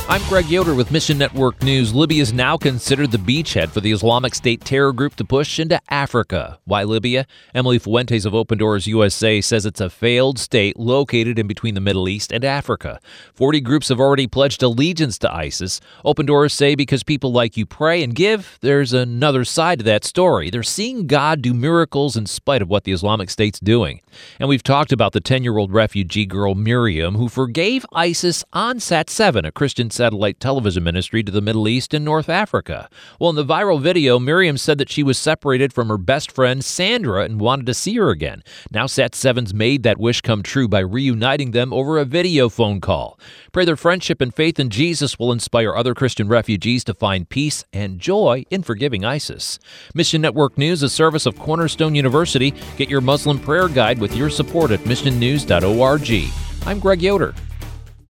I'm Greg Yoder with Mission Network News. Libya is now considered the beachhead for the Islamic State terror group to push into Africa. Why Libya? Emily Fuentes of Open Doors USA says it's a failed state located in between the Middle East and Africa. 40 groups have already pledged allegiance to ISIS. Open Doors say because people like you pray and give, there's another side to that story. They're seeing God do miracles in spite of what the Islamic State's doing. And we've talked about the 10-year-old refugee girl Miriam, who forgave ISIS on Sat7, a Christian satellite television ministry to the Middle East and North Africa. Well, in the viral video, Miriam said that she was separated from her best friend Sandra and wanted to see her again. Now Sat7's made that wish come true by reuniting them over a video phone call. Pray their friendship and faith in Jesus will inspire other Christian refugees to find peace and joy in forgiving ISIS. Mission Network News, a service of Cornerstone University. Get your Muslim prayer guide with your support at missionnews.org. I'm Greg Yoder.